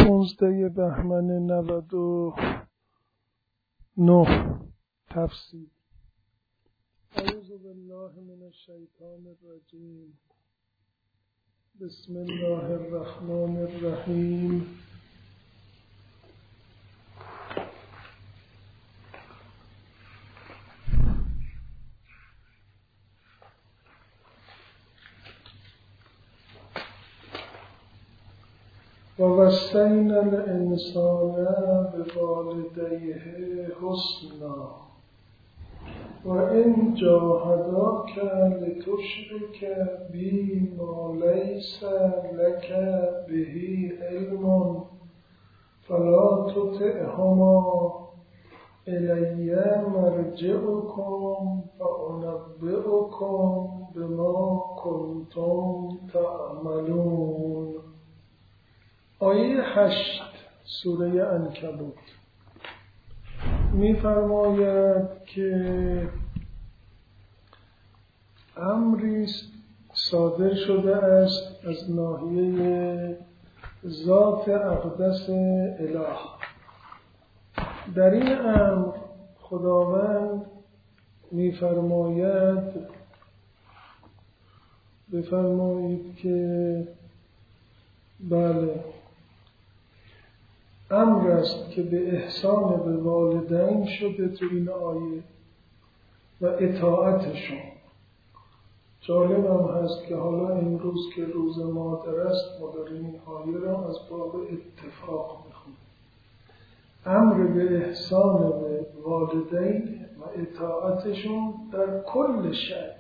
15 بهمن 99 تفسیر. اعوذ بالله من الشیطان الرجیم. بسم الله الرحمن الرحیم. ووصینا الانسان بوالدیه حسنا وإن جاهداک لتشرک بی ما لیس لک به علم فلا تطعهما الی مرجعکم فانبئکم بما کنتم تعملون. آیه 8 سوره عنکبوت می‌فرماید که امری صادر شده است از ناحیه ذات اقدس اله. در این امر خداوند بفرمایید که بله، امر است که به احسان به والدین شده تو این آیه و اطاعتشون. جالب هم هست که حالا امروز که روز مادر است ما داریم این آیه را از باب اتفاق میخونیم. امر به احسان به والدین و اطاعتشون در کل شأن.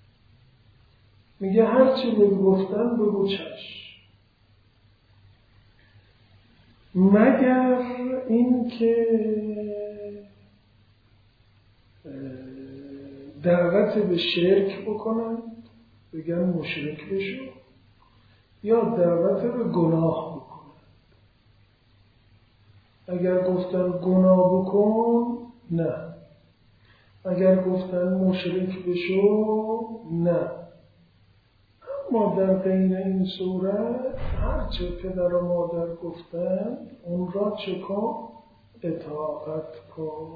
میگه هرچی گفتن بگو چشم، مگر این که دعوت به شرک بکنن بگن مشرک بشو، یا دعوت به گناه بکنن. اگر گفتن گناه بکن نه، اگر گفتن مشرک بشو نه. ما در بین این صورت هرچه پدر و مادر گفتن اون را چه کن؟ اطاعت کن.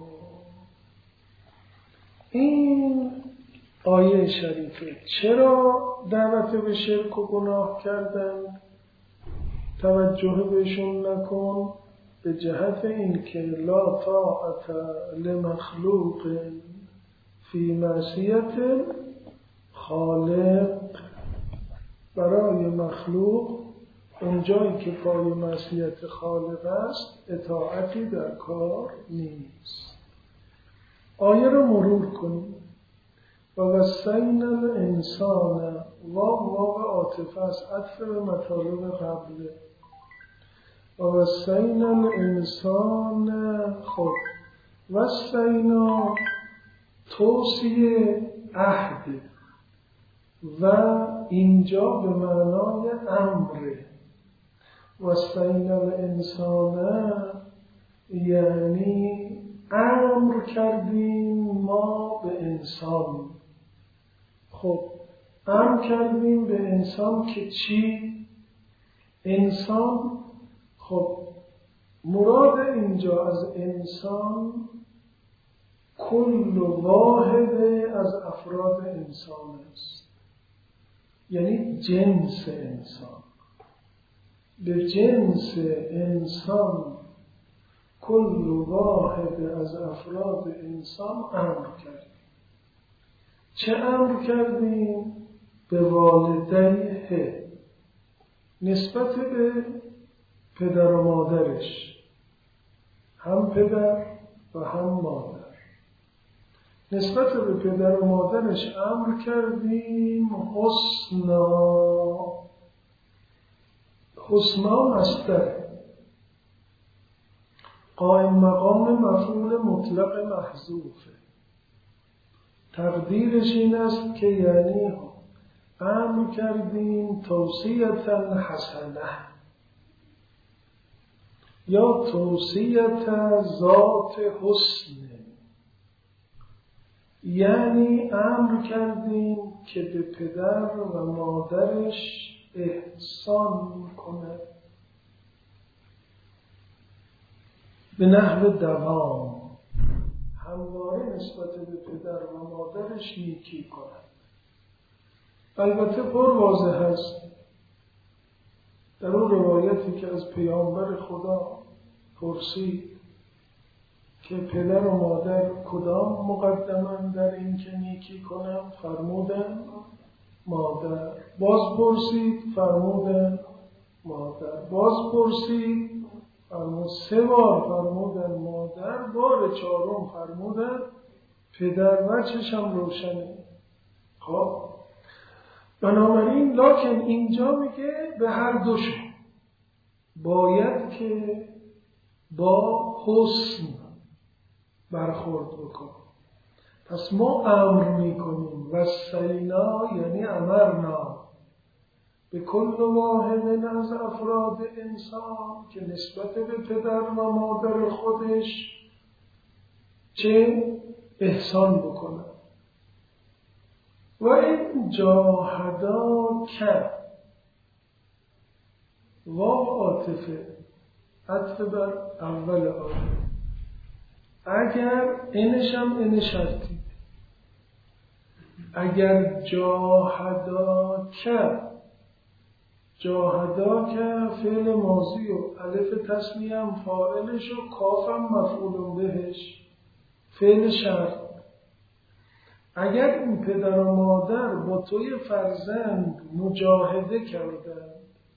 این آیه شریفه چرا دعوت به شرک و گناه کردن؟ توجه بهشون نکن به جهت این که لا طاعت لمخلوق فی معصیت خالق. برای مخلوق اونجایی که پای معصیت خالق است اطاعتی در کار نیست. آیه رو مرور کنیم. و وصینا الانسان، واو عاطفه است، عطف به مطالب قبله. و وصینا الانسان، خب وصینا توصیه عهد و اینجا به معنای امره. وصینا الانسان یعنی امر کردیم ما به انسان. خب امر کردیم به انسان که چی؟ انسان، خب مراد اینجا از انسان کل واحد از افراد انسان است، یعنی جنس انسان. به جنس انسان کل واحد از افراد انسان امر کردیم. چه امر کردیم؟ به والدیه، نسبت به پدر و مادرش، هم پدر و هم مادر. نسبت به پدر و مادرش امر کردیم حسنا. حسنا مصدر قائم مقام مفعول مطلق محذوفه. تقدیرش این است که یعنی امر کردیم توصیتا حسنه یا توصیت ذات حسن، یعنی امر کردیم که به پدر و مادرش احسان کنه. به نحو دوام همواره نسبت به پدر و مادرش نیکی کند. البته پر واضح است در اون روایتی که از پیامبر خدا پرسید که پدر و مادر کدام مقدمن در این که نیکی کنم؟ فرمودن مادر. باز پرسید فرمودن مادر. باز پرسید فرمود 3 بار فرمودن مادر. بار 4م فرمودن پدر. وجهشم روشنه. خب بنابراین لکن اینجا میگه به هر دوشون باید که با حسن برخورد بکنیم. پس ما امر میکنیم وصینا یعنی امرنا به کل واحد از افراد انسان که نسبت به پدر و مادر خودش چه احسان بکنه. و این جاهداک واو عاطفه عطف بر اول آیه. اگر اینشم این شرطی، اگر جاهداک فعل ماضی و الف تثنیه هم فاعلش و کافم مفعول بهش فعل شرط. اگر این پدر و مادر با توی فرزند مجاهده کردن،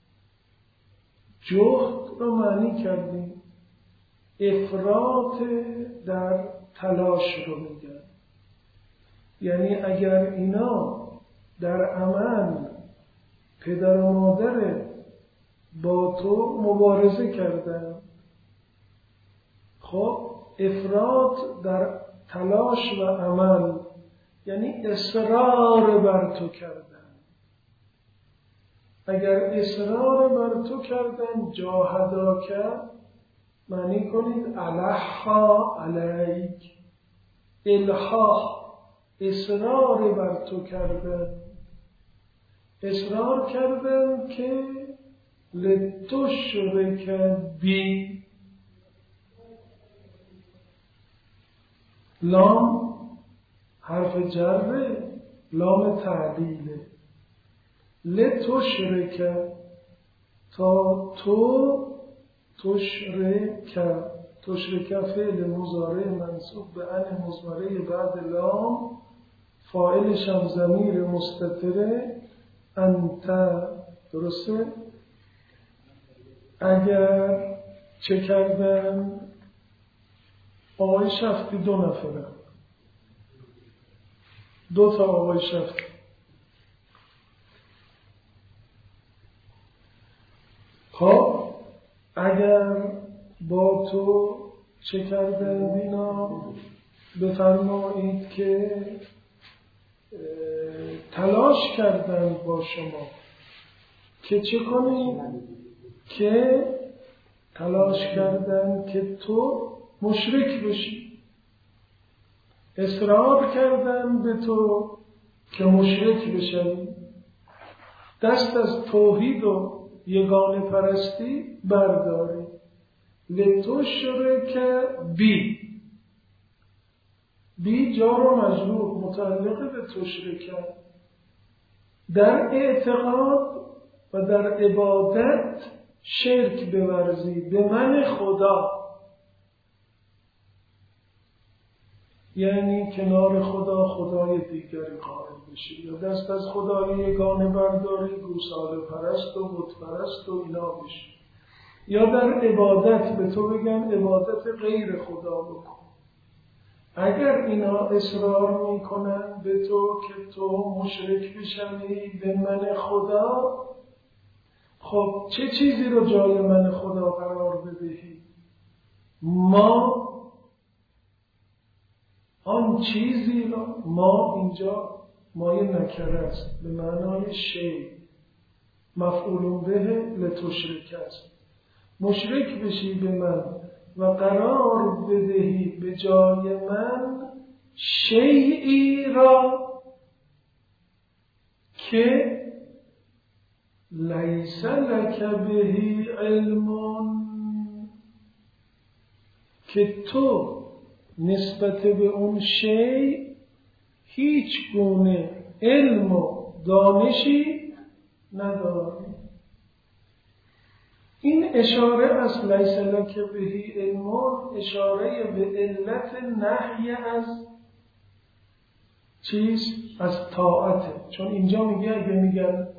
جهد رو معنی کردیم افراط در تلاش رو میگن، یعنی اگر اینا در عمل پدر و مادر با تو مبارزه کردن، خب افراط در تلاش و عمل یعنی اصرار بر تو کردن. اگر اصرار بر تو کردن جاهداک معنی کنید الحا علیک، الحاح اصرار بر تو کردن، اصرار کردن که لتشرک بی. لام حرف جره، لام تعلیله. لتشرک تا تو تشرک فعل مضارع منصوب به ان مضمره بعد لام، فاعلش هم ضمیر مستتره انت. درسته؟ اگر چه کردن؟ آقای شفتی 2 نفره، 2 تا آقای شفتی. خب اگر با تو چه کردن بینا؟ بفرمایید که تلاش کردن با شما که چه کنید؟ که تلاش کردن که تو مشرک بشی، اصرار کردن به تو که مشرک بشی، دست از توحید و یگانه پرستی برداری. لتشرک بی جار و مجرور متعلق به تشرک، در اعتقاد و در عبادت شرک بورزی به من خدا، یعنی کنار خدا خدای دیگری قائل بشی، یا دست از خدای یگانه برداری گوساله پرست و بت پرست و اینا بشی، یا در عبادت به تو بگن عبادت غیر خدا بکن. اگر اینا اصرار میکنن به تو که تو مشرک بشوی به من خدا، خب چه چیزی رو جای من خدا قرار بدهی؟ ما آن چیزی رو، ما اینجا مایه نکره است به معنای شی، مفعول به لتشرک است. مشرک بشی به من و قرار بدهی به جای من شیئی را که لیس لک بهی علم، که تو نسبت به اون شی هیچ گونه علم و دانشی نداری. این اشاره از لیس لک بهی علم، اشاره به علت نهی از چیز؟ از طاعته. چون اینجا میگه اگه میگن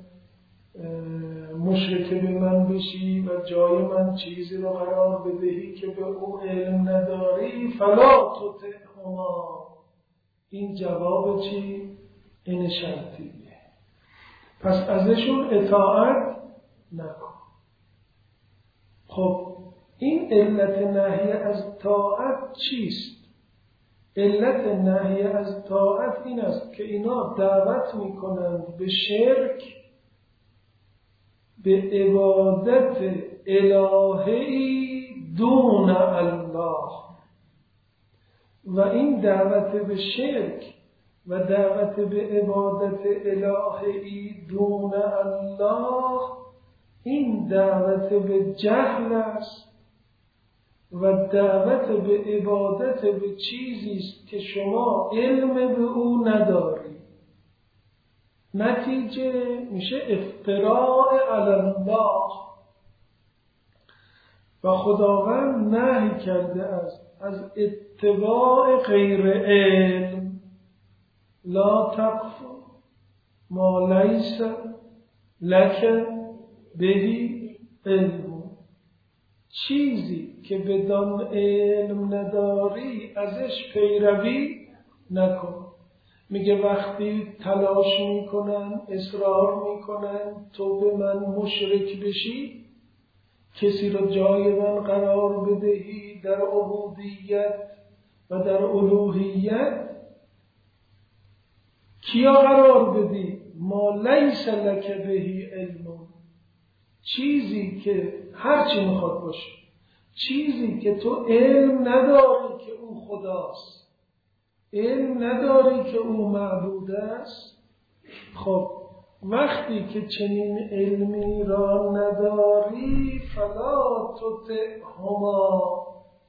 مشرک به من بشی و جای من چیزی رو قرار بدهی که به او علم نداری، فلا تطعهما. این جواب چی؟ این شرطیه. پس ازشون اطاعت نکن. خب این علت نهی از طاعت چیست؟ علت نهی از طاعت این است که اینا دعوت میکنند به شرک، به عبادت الهی دون الله. و این دعوت به شرک و دعوت به عبادت الهی دون الله، این دعوت به جهل است و دعوت به عبادت به چیزی است که شما علم به او نداری. نتیجه میشه افتراء علی الله. و خداوند نهی کرده از اتباع غیر علم. لا تقف ما لیس لک بهی علم. چیزی که بدان علم نداری ازش پیروی نکن. میگه وقتی تلاش میکنن، اصرار میکنن تو به من مشرک بشی، کسی رو جای من قرار بدهی در عبودیت و در الوهیت، کیا قرار بدی؟ ما لیس لک بهی علم. چیزی که هرچی میخواد باشه، چیزی که تو علم نداری که او خداست، علم نداری که او معبود است. خب وقتی که چنین علمی را نداری، فلا تطعهما.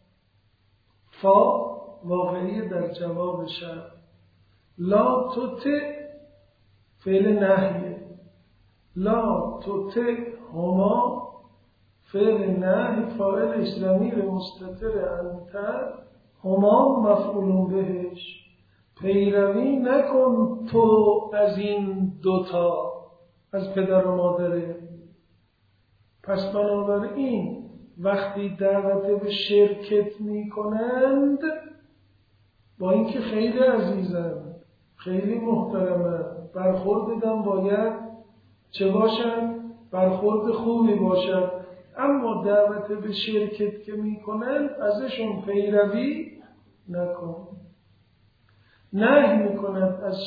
فا واقعی در جواب شرط. لا تطع فعل نهیه، لا تطعهما فعل نهی، فاعل ضمیر مستتر انت، هما مفعول بهش. پیروی نکن تو از این دوتا، از پدر و مادره. پس بنابراین وقتی دعوت به شرکت می کنند، با اینکه خیلی عزیزند، خیلی محترمند، برخوردم باید چه باشد؟ برخورد خوبی باشد، اما دعوت به شرکت که می کنند ازشون پیروی نکن. نهی می کند از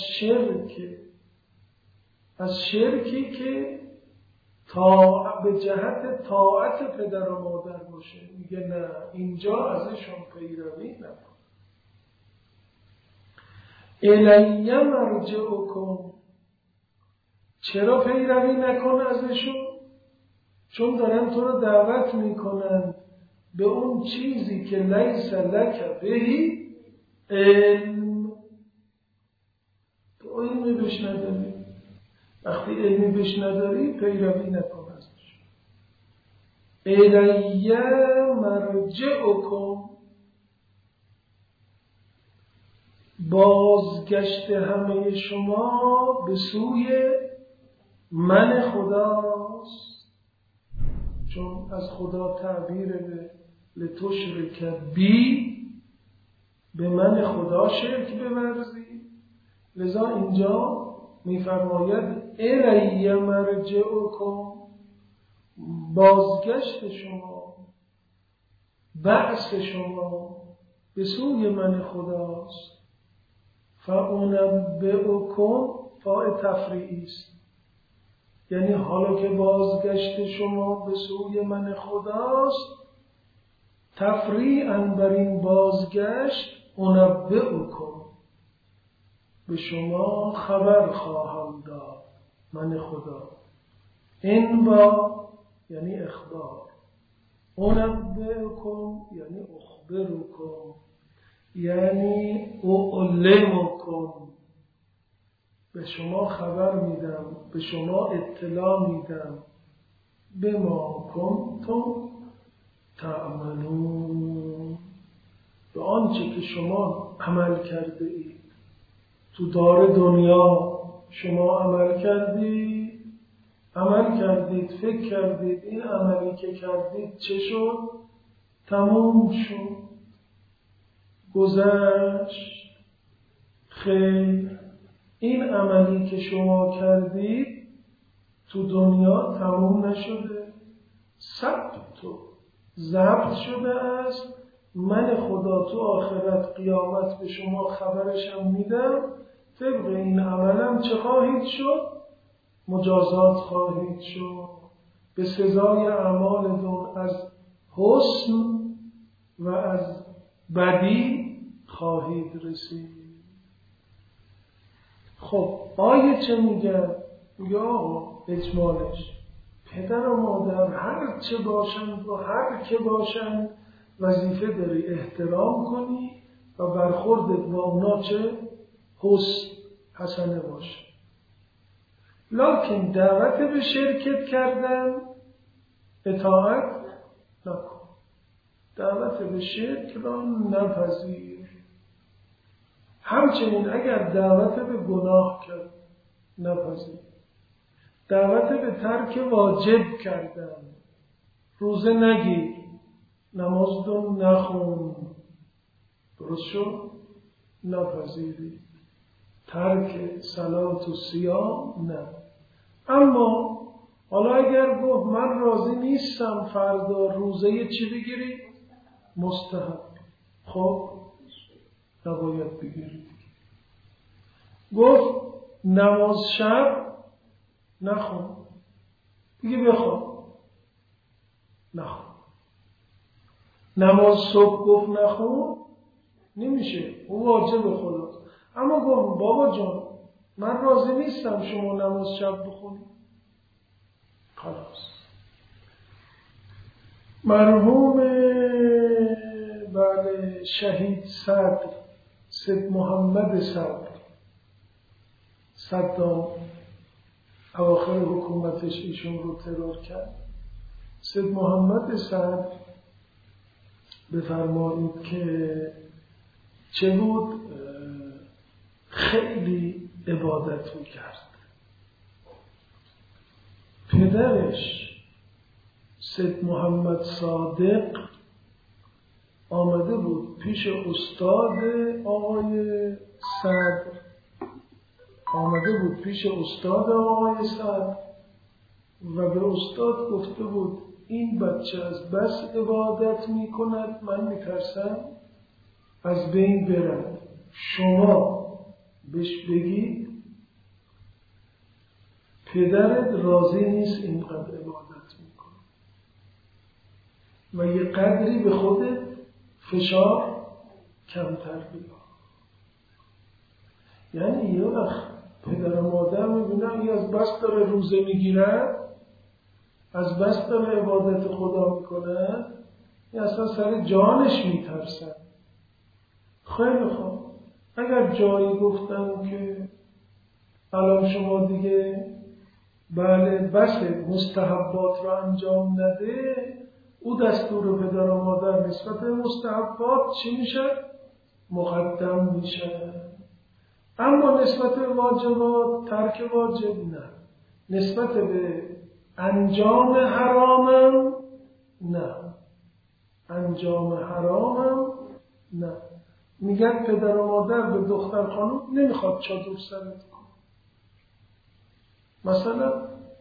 شرکی که به جهت طاعت پدر و مادر باشه. میگه نه، اینجا ازشون پیروی نکن. الی مرجعکم. چرا پیروی نکن ازشون؟ چون دارن تو رو دعوت میکنن به اون چیزی که لیس لک بهی علم. تو علمی بهش نداری. وقتی علمی بهش نداری پیروی نکن ازش. الی مرجعکم. بازگشت همه شما به سوی من خداست. چون از خدا تعبیر به لتشرک بی، به من خدا شرک بورزی. لذا اینجا میفرماید الی مرجعکم، بازگشت شما، بعث شما به سوی من خداست. فانبئکم فاء تفریعی است، یعنی حالا که بازگشت شما به سوی من خداست، تفریعاً بر این بازگشت انبئکم، به شما خبر خواهم داد من خدا. این با یعنی اخبار، انبئکم یعنی اخبار. اخبرکم یعنی اعلمکم، به شما خبر میدم، به شما اطلاع میدم، بما کنتم تعملون، به آنچه که شما عمل کرده اید. تو دار دنیا شما عمل کردید، فکر کردید این عملی که کردید چه شد؟ تموم شد، گذشت. خیر، این عملی که شما کردید تو دنیا تموم نشده، ضبط شده است. من خدا تو آخرت قیامت به شما خبرشم میدم، طبق این عملم چه خواهید شد؟ مجازات خواهید شد، به سزای اعمالتون از حسن و از بدی خواهید رسید. خب آیه چه میگن؟ یا اجمالش پدر و مادر هر چه باشند و هر که باشند وظیفه داری احترام کنی و برخوردت با اونا چه؟ حسنه باشه. لکن دعوت به شرکت کردن اطاعت نکن، دعوت به شرک را نپذیر. همچنین اگر دعوت به گناه کرد نپذیر، دعوت به ترک واجب کردن، روزه نگیر، نماز رو نخون، درست شد؟ نپذیری. ترک صلات و صیام نه. اما حالا اگر گفت من راضی نیستم فردا روزه چی بگیری؟ مستحب. خب نباید بگیری. گفت نماز شب نخون، دیگه بخواب، نخون. نماز صبح گفت نخون، نمیشه، اون واجب خداست. اما گفت بابا جان من راضی نیستم شما نماز شب بخونی، خلاص. مرحوم بله شهید صدر محمد صدام اواخر حکومتش ایشون رو ترور کرد. سید محمد صدر بفرمایید که چه بود؟ خیلی عبادت میکرد. پدرش سید محمد صادق آمده بود پیش استاد آقای صدر، و به استاد گفته بود این بچه از بس عبادت میکند من میترسم از بین برد، شما بهش بگید پدرت راضی نیست اینقدر عبادت میکنه و یه قدری به خودت فشار کمتر بیار. یعنی یه وقت پدر و مادر میبینن این از بس داره روزه میگیرد، از بس داره عبادت خدا میکنه، این اصلا سر جانش میترسن. خیلی خوب، اگر جایی گفتن که الان شما دیگه بله بس مستحبات را انجام نده، او دستور پدر و مادر نسبت به مستحبات چی میشه؟ مقدم میشه. اما نسبت به واجبات ترک واجب نه، نسبت به انجام حرامم نه، انجام حرامم نه. میگن پدر و مادر به دختر خانم نمیخواد چادر سرت کنه مثلا،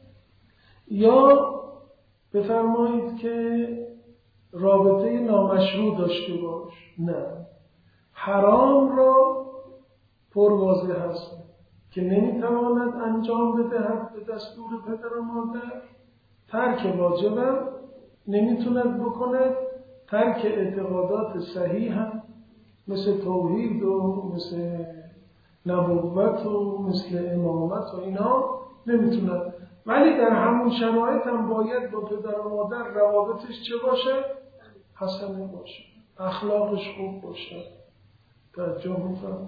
یا بفرمایید که رابطه نامشروع داشته باش، نه. حرام را پر واضح هست که نمیتواند انجام بدهد به دستور پدر و مادر، ترک واجبم نمیتوند بکند، ترک اعتقادات صحیح هم مثل توحید و مثل نبوت و مثل امامت و اینا نمیتوند. ولی در همون شرایط هم باید با پدر و مادر روابطش چه باشه؟ حسنه باشه. اخلاقش خوب باشه، توجه می‌فرمایید.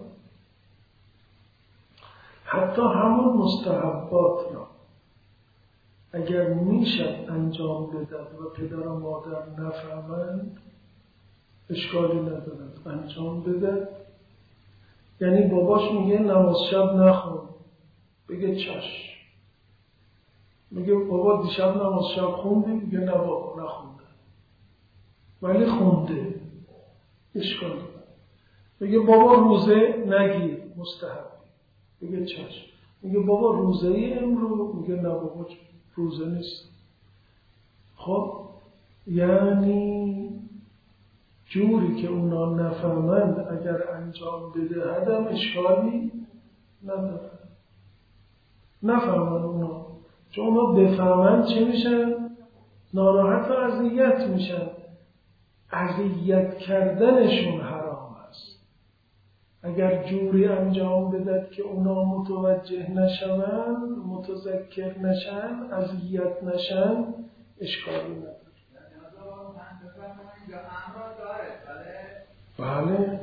حتی همون مستحبات را اگر میشد انجام بدهد و پدر و مادر نفهمند اشکالی ندارد، انجام بده. یعنی باباش میگه نماز شب نخون، بگه چشم. میگه بابا دیشب نماز شب خوندی؟ میگه نه بابا نخونده، ولی خونده، اشکال نداره. میگه بابا روزه نگیر، مستحب، میگه چشم. میگه بابا روزه ای امرو؟ میگه نه بابا روزه نیست. خب یعنی جوری که اونا نفهمند اگر انجام بدهدم اشکالی نداره. نفهمند اونا، چون اونا بفهمند چه میشن؟ ناراحت و اذیت میشن. اذیت کردنشون حرام است. اگر جوری انجام بدهد که اونا متوجه نشوند، متذکر نشن، اذیت نشن، اشکالی نداره. بله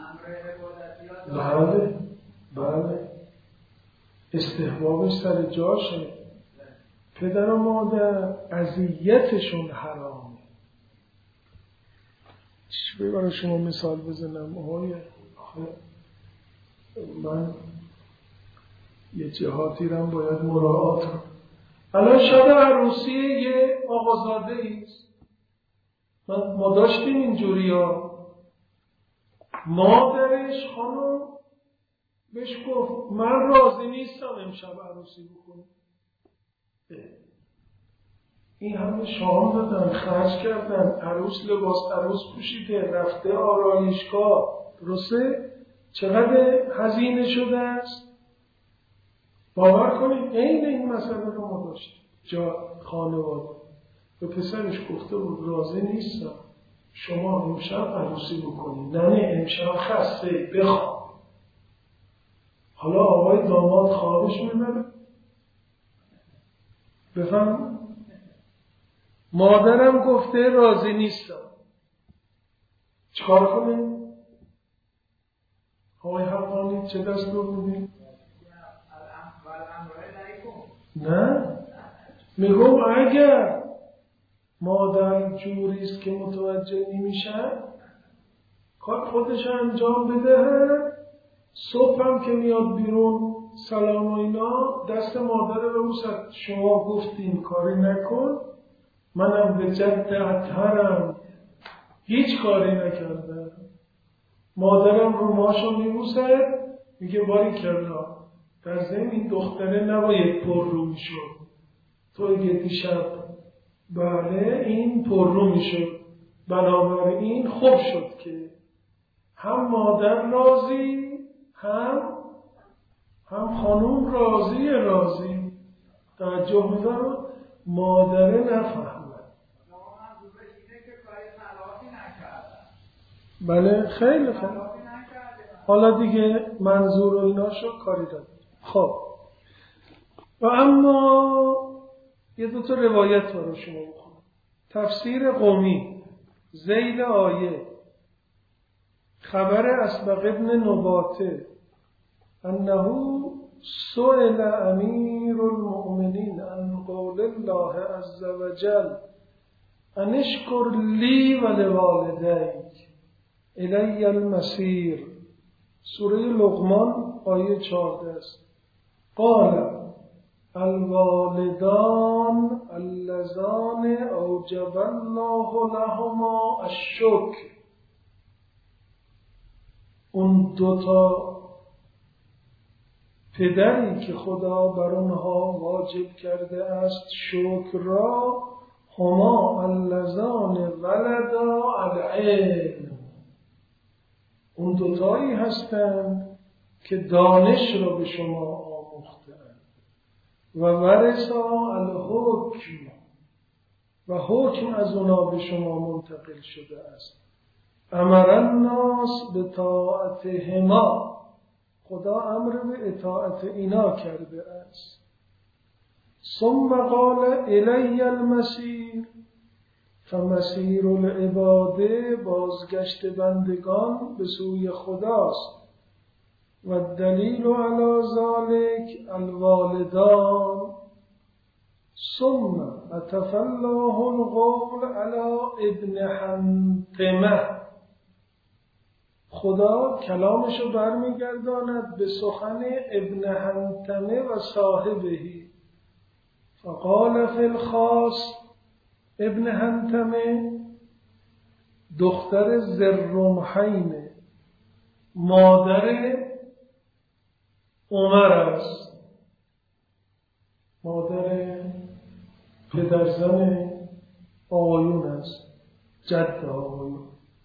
بله بله، استحبابش سر جاشه. پدر و مادر اذیتشون حرامه. چی برای شما مثال بزنم؟ من یه جهاتی رو باید مراعات کنم. الان شب عروسی یه آقازاده ایست، ما داشتیم اینجوری ها. مادرش خانم بهش گفت من راضی نیستم امشب عروسی بکنم. این همه شام دادن، خرج کردن، عروس لباس عروس پوشیده، رفته آرایشگاه، درسته؟ چقدر هزینه شده است؟ باور کنید این مسئله رو ما داشتیم. جا خانواده به پسرش گفته بود راضی نیستم شما امشب عروسی بکنید. نه امشب خسته، بخواب. حالا آقای داماد خوابش میبره، بفهم مادرم گفته راضی نیستم، چکار کنیم؟ آقای حقانی چه دستور میدیم؟ نه، میگم اگر مادر جوریست که متوجه نمیشن، کار خودش انجام بده. صبح هم که میاد بیرون سلام و اینا، دست مادر رو ببوسد. شما گفتین کاری نکن، منم به جد اطهرم، هیچ کاری نکردم. مادرم رو ماشو میبوسد، میگه باریکلا، در ضمن این دختره نباید پر رو میشد، تو اگه دیشب بله این پر رو میشد، بنابراین خوب شد که هم مادر راضی، هم خانوم راضی. توجه می‌فرمایید؟ مادر نفهمد. بله خیلی خوب. حالا دیگه منظور و اینا شد، کاری داد. خب و اما یه دو تا روایت برای شما بخونم. تفسیر قمی، ذیل آیه، خبر اسبق ابن نباته انه سئل امیر المؤمنین عن قول الله عز وجل ان اشکر لی و لوالدیک الی المصیر. سوره لقمان آیه 14 است. قال الوالدان اللذان اوجب الله لهما الشکر. اون دوتا پدری که خدا بر اونها واجب کرده است شکر را، هما اللذان ولدا العلم، اون دوتایی هستند که دانش را به شما آموختند. و ورثا الحکم، و حکم از اونا به شما منتقل شده است. امر الناس به طاعتهما، خدا امر به اطاعت اینا کرده است. ثم قال الی المصیر فمسیر العباده بازگشت بندگان به سوی خداست و دلیل علی ذلک الوالدان ثم عطف الله القول علی ابن حنتمه. خدا کلامشو برمیگرداند به سخن ابن حنتمه و صاحبهی. فقال فی الخاص ابن حنتمه دختر ذرمحین مادر عمر است، مادر پدرزن آقایون است، جد آقایون.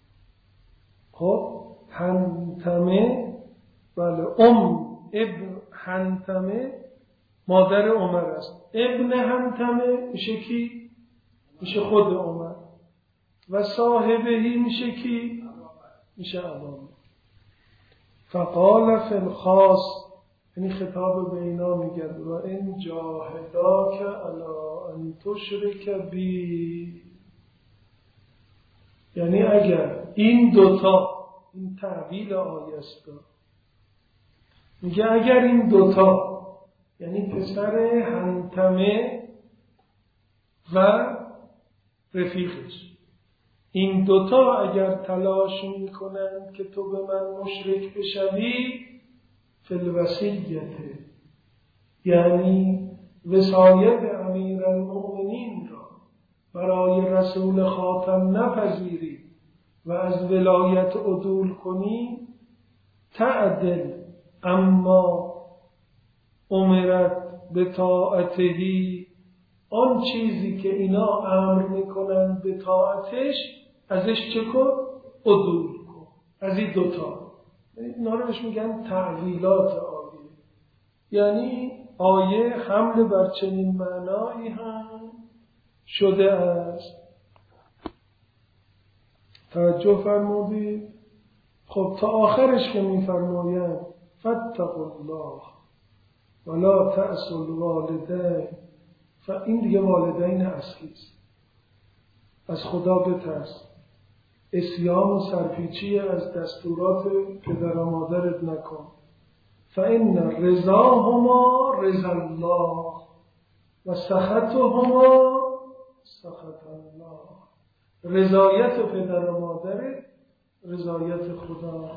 خب حنتمه بله ابن حنتمه مادر عمر است. ابن حنتمه میشه کی؟ میشه خود عمر. و صاحبهی میشه کی؟ میشه علامه. فقال فی الخاص، یعنی خطاب به اینا میگرد و ان جاهداک علی ان تشرک بی، یعنی اگر این دوتا، این تعبیل آیه است، میگه اگر این دوتا یعنی پسر حنتمه و رفیقش، این دوتا اگر تلاش میکنند که تو به من مشرک بشوی، فی الوصیت، یعنی وصایت امیرالمؤمنین را برای رسول خاتم نپذیری و از ولایت عدول کنی، تعدل اما امرت به طاعتهی، آن چیزی که اینا امر میکنن به طاعتش ازش چه کن؟ عدول کن. از این دوتا، اینا رو بهش میگن تعویلات آیه. یعنی آیه حمل بر چنین معنایی هم شده است. توجه فرمودید؟ خب تا آخرش که میفرماید فاتقوا الله ولا تأسوا الوالدین، این دیگه والدین اصلی است. از خدا بترس، عصیان و سرپیچی از دستورات پدر و مادرت نکن. فإن رضاهما رضا الله و سخطهما سخط الله. رضایت پدر و مادرت رضایت خدا.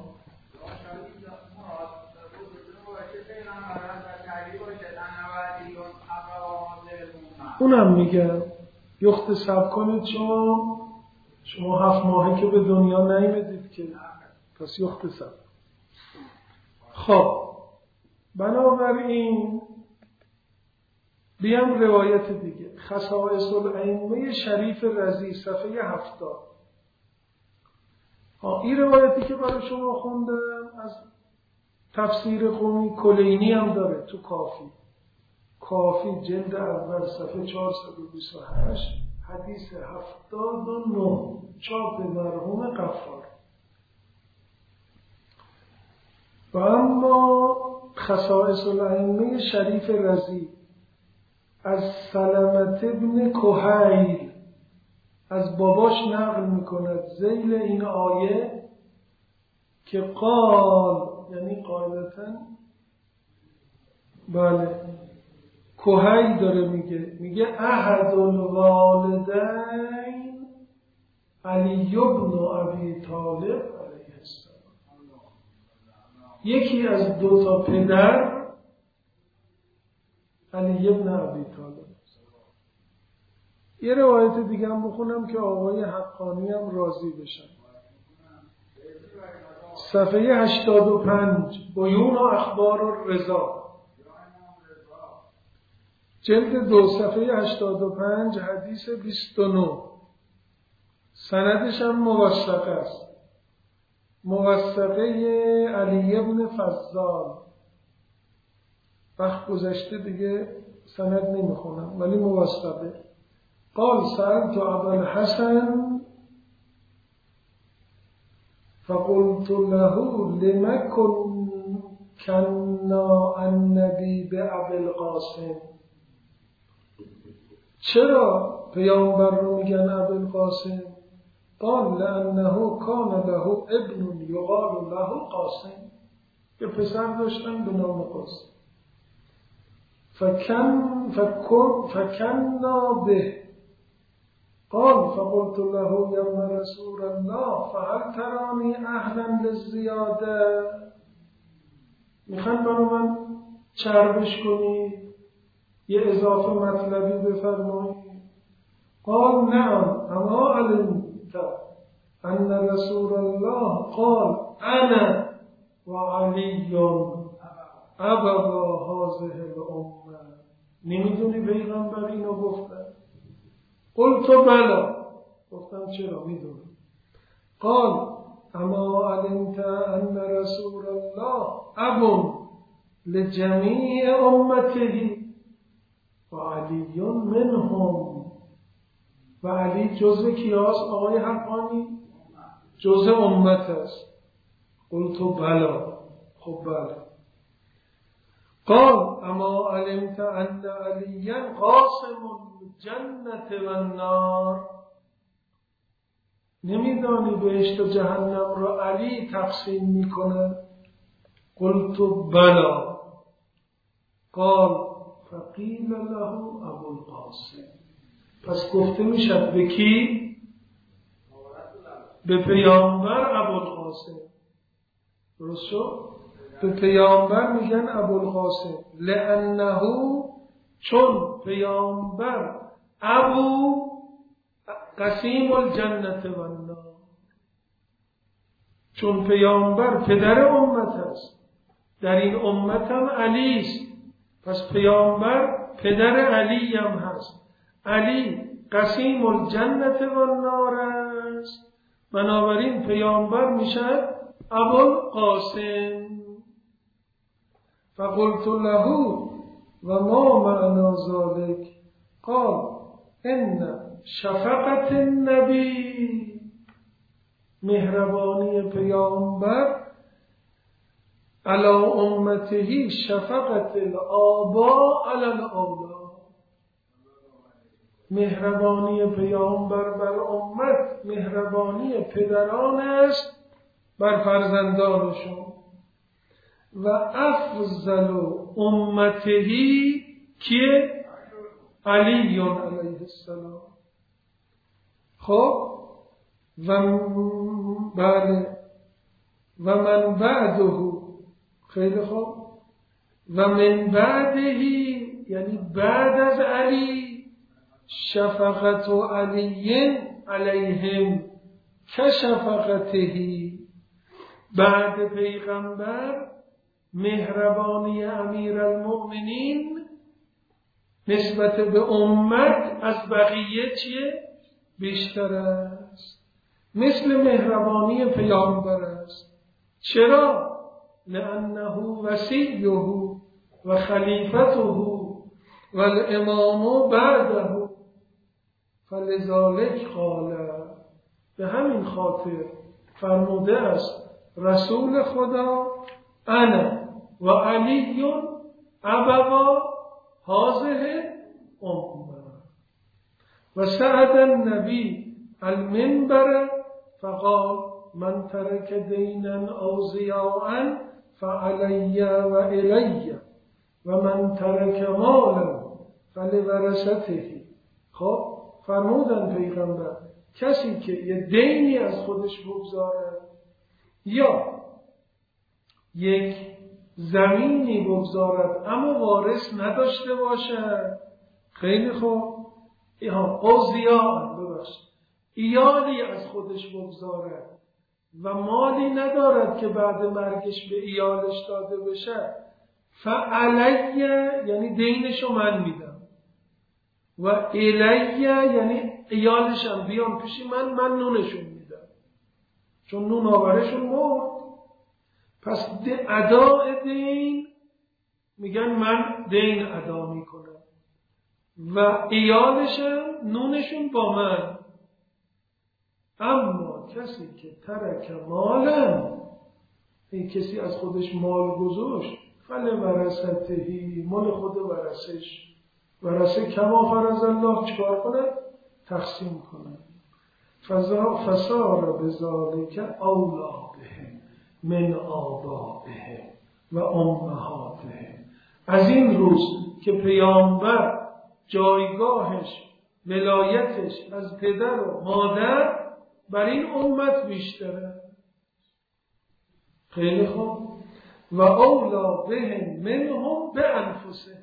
اونم میگم یخت سب کنید. شما 7 ماهه که به دنیا نیامدید که، پس یخت سب. خب بنابراین بیام روایت دیگه، خصائص الائمه شریف رضی صفحه 70. این روایتی که برای شما خوندم از تفسیر قمی کلینی هم داره تو کافی جلد اول صفحه 428 حدیث 79 چاپ مرحوم غفار. و اما خصائص الائمه شریف رضی از سلمت ابن کهیل از باباش نقل میکند ذیل این آیه که قال، یعنی قاعدتاً بله کهیل داره میگه احد الوالدین علی ابن ابی طالب علیه السلام، یکی از 2 تا پدر علی ابن ابی طالب. یه روایت دیگه هم بخونم که آقای حقانی هم راضی بشن. صفحه 85 بیون و اخبار الرضا، جلد 2 صفحه 85 حدیث 29. سندش هم موثقه است، موثقه علی ابن فضال. وقت گذشته دیگه سند نمیخونم ولی موثقه. قال سألت ابا الحسن فقلت له لما كنا النبي بأبي القاسم، چرا پیامبر رو میگن ابوالقاسم؟ قال لأنه کان له ابن یقال له قاسم، یه پسر داشتن به نام قاسم. فکنا به. قال فقلت له یا ابن رسول الله فهل ترانی اهلا للزیاده؟ میخوان برای من چربش کنی، یه اضافه مطلبی بفرمایی؟ قال نعم اما علمت ان رسول الله قال انا وعلی ابوا هذه الامه. نمیدونی پیغمبر اینو گفتن؟ قلت بلا، گفتم چرا میدونم. قال اما علمت ان رسول الله اب لجمیع امته و علی منهم. و علی جزء کیاست آقای حقانی؟ جزء امت است. قلت بلا، خب بله. قال اما علمت ان علیا قاسم الجنة و النار؟ نمیدانی بهشت و جهنم را علی تقسیم میکنه؟ قلت بلا. قال فقیل له ابوالقاسم. پس گفته میشد به کی؟ به پیامبر ابوالقاسم. درست شد؟ به پیامبر میگن ابوالقاسم لانه، چون پیامبر ابو قسیم الجنة و النار، چون پیامبر پدر امت است، در این امت هم علی است، پس پیامبر پدر علی هم هست. علی قسیم الجنة و النار است، بنابراین پیامبر میشد ابوالقاسم. فقلت له و ما معنی ذلك؟ قال ان شفقت النبی، مهربانی پیامبر، علی امته شفقت الآباء علی الاولاد. مهربانی پیامبر بر امت مهربانی پدران است بر فرزندانشون. و افضل امتهی که علی علیه السلام. خب بله و من بعده، خیلی خوب، و من بعدهی یعنی بعد از علی، شفقت علی علیهم کشفقتهی. بعد پیغمبر مهربانی امیرالمؤمنین نسبت به امت از بقیه چیه؟ بیشتر است، مثل مهربانی پیامبر است. چرا؟ لأنه وصیه و خلیفته و الامام بعده، فلذلك قال، به همین خاطر فرموده است رسول خدا انا و علی ابوا هذه امه. و سعد النبی المنبر فقال من ترک دینا او ضیاعا فعلی و الی و من ترک مالا فلورثته. خب فرمودن پیغمبر کسی که یه دینی از خودش بگذاره یا یک زمینی بگذارد اما وارث نداشته باشد، خیلی خوب، ایالی از خودش بگذارد و مالی ندارد که بعد مرگش به ایالش داده بشه، فعلیه یعنی دینشو من میدم و الیه یعنی ایالشم بیان پیشی من نونشون میدم، چون نون آورشون مرد. پس اداء دین میگن من دین ادا میکنم و ایالشم نونشون با من. اما کسی که ترک مالم، این کسی از خودش مال گذاشت، فلورثته، مال خود ورثش، ورثه کما فرض الله چکار کنه؟ تقسیم کنند. فصار بذالک اولا بهم من آبائهم و امهاتهم. از این روز که پیامبر جایگاهش ولایتش از پدر و مادر بر این امت بیشتره. خیلی خوب. و اولا بهم منهم بانفسهم.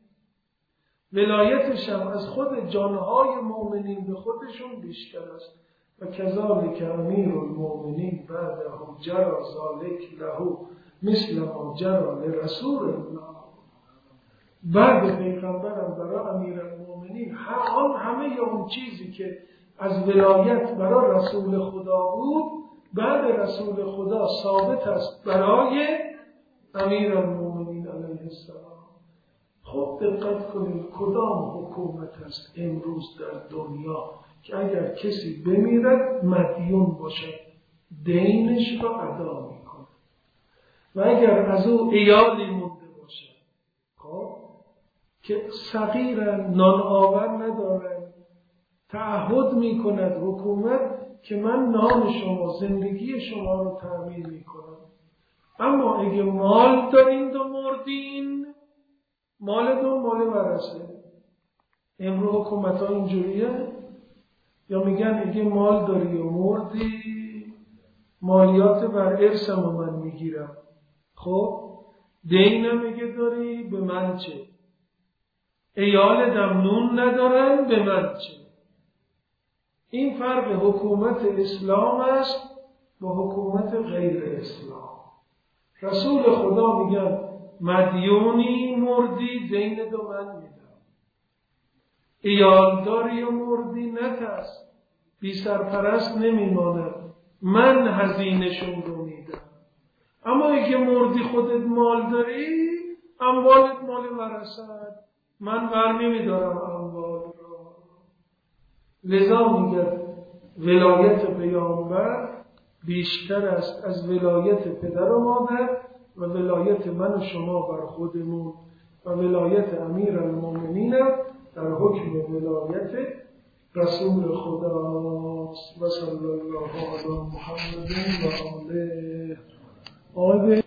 ولایتش هم از خود جانهای مؤمنین به خودشون بیشتر است. و کذالک امیر المؤمنین بعده جرى ذلک له مثل ما جرى لرسول الله. بعد پیغمبرم برای امیر المؤمنین همه اون چیزی که از ولایت برای رسول خدا بود بعد رسول خدا ثابت است برای امیر المؤمنین علیه السلام. خب دقت کنید کدام حکومت است امروز در دنیا که اگر کسی بمیرد مدیون باشد دینش را ادا میکنه و اگر از او ایالی مونده باشد خب که صغیرن نان آور ندارن تعهد میکند حکومت که من نان شما زندگی شما رو تأمین میکنم، اما اگه مال دارین و مردین مال ورثه. امروز حکومت ها اینجوریه یا میگن اگه مال داری و مردی مالیات بر ارثم من میگیرم. خب دینم اگه داری به من چه؟ ایال دمنون ندارن به من چه؟ این فرق حکومت اسلام است با حکومت غیر اسلام. رسول خدا میگن مدیونی مردی دین دو من میدم، ایالداری و مردی نترس بی سرپرست نمیماند من هزینه‌شون رو میدم. اما اگه مردی خودت مال داری اموالت مال ورثت، من برمی میدارم اموال رو. لذا میگه ولایت پیامبر بیشتر است از ولایت پدر و مادر و ولایت من و شما بر خودمون و ولایت امیر المؤمنین در حکم ولایت رسول خداست. و صلی الله علی محمد و آله.